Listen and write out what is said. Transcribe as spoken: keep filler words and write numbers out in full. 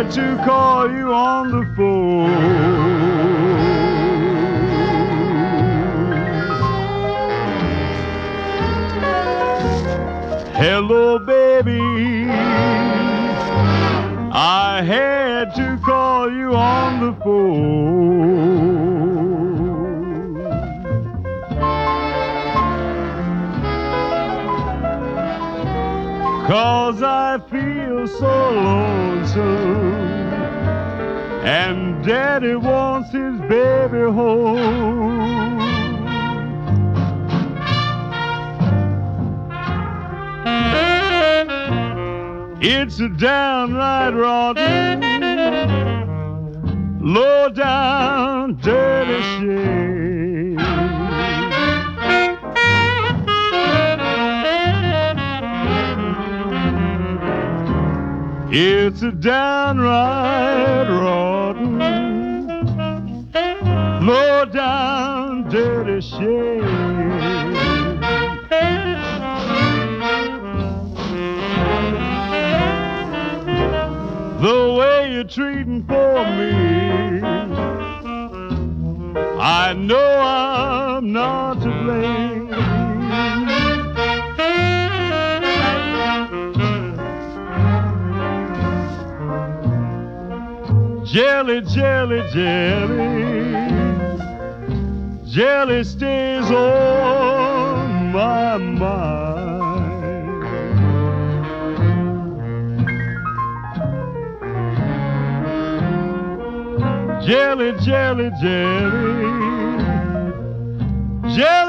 had to call you on the phone. Hello, baby, I had to call you on the phone. 'Cause I feel so lonesome, and Daddy wants his baby home. It's a downright rotten, low down, dirty shame. It's a downright rotten, low down, dirty shame. The way you're treating for me, I know I'm not to blame. Jelly, jelly, jelly, jelly stays on my mind. Jelly, jelly, jelly, jelly